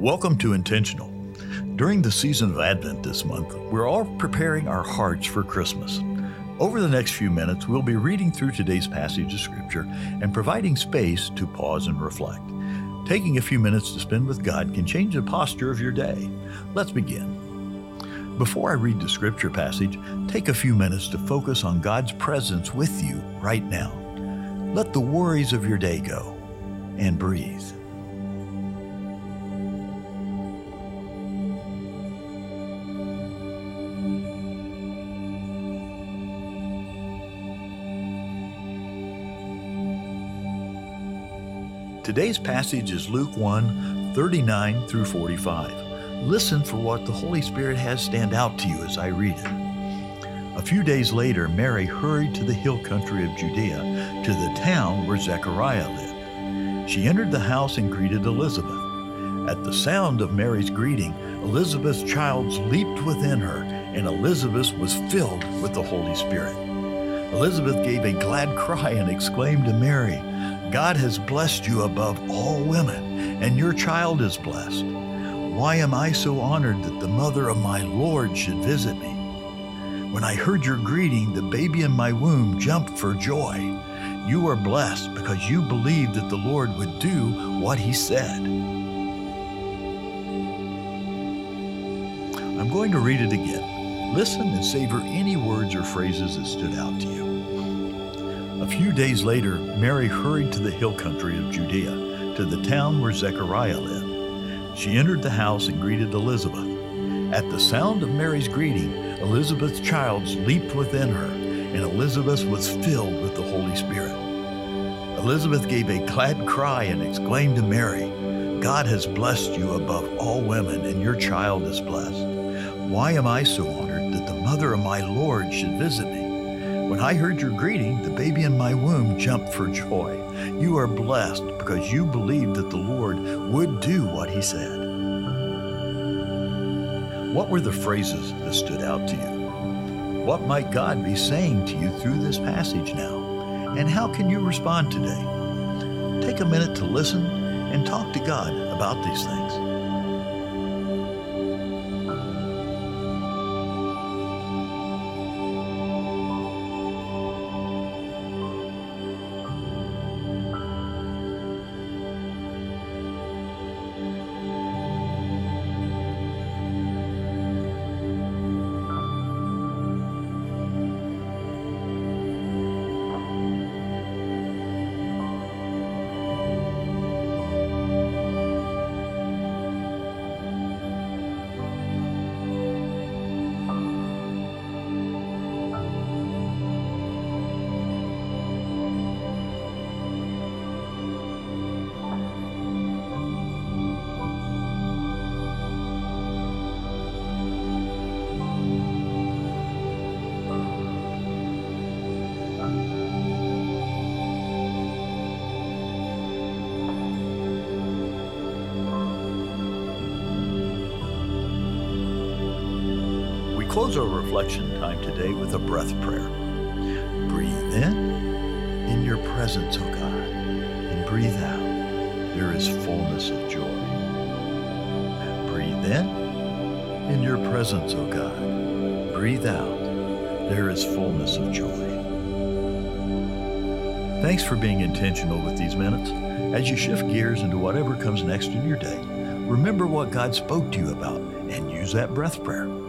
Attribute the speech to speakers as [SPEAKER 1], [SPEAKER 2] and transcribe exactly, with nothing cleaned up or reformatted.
[SPEAKER 1] Welcome to Intentional. During the season of Advent this month, we're all preparing our hearts for Christmas. Over the next few minutes, we'll be reading through today's passage of Scripture and providing space to pause and reflect. Taking a few minutes to spend with God can change the posture of your day. Let's begin. Before I read the Scripture passage, take a few minutes to focus on God's presence with you right now. Let the worries of your day go and breathe. Today's passage is Luke one, thirty-nine through forty-five. Listen for what the Holy Spirit has stand out to you as I read it. A few days later, Mary hurried to the hill country of Judea, to the town where Zechariah lived. She entered the house and greeted Elizabeth. At the sound of Mary's greeting, Elizabeth's child leaped within her, and Elizabeth was filled with the Holy Spirit. Elizabeth gave a glad cry and exclaimed to Mary, "God has blessed you above all women, and your child is blessed. Why am I so honored that the mother of my Lord should visit me? When I heard your greeting, the baby in my womb jumped for joy. You are blessed because you believed that the Lord would do what he said." I'm going to read it again. Listen and savor any words or phrases that stood out to you. A few days later, Mary hurried to the hill country of Judea, to the town where Zechariah lived. She entered the house and greeted Elizabeth. At the sound of Mary's greeting, Elizabeth's child leaped within her, and Elizabeth was filled with the Holy Spirit. Elizabeth gave a glad cry and exclaimed to Mary, "God has blessed you above all women, and your child is blessed. Why am I so honored that the mother of my Lord should visit me? When I heard your greeting, the baby in my womb jumped for joy. You are blessed because you believed that the Lord would do what he said." What were the phrases that stood out to you? What might God be saying to you through this passage now? And how can you respond today? Take a minute to listen and talk to God about these things. Close our reflection time today with a breath prayer. Breathe in, in your presence, O God, and breathe out. There is fullness of joy. Breathe in, in your presence, O God. Breathe out. There is fullness of joy. Thanks for being intentional with these minutes. As you shift gears into whatever comes next in your day, remember what God spoke to you about and use that breath prayer.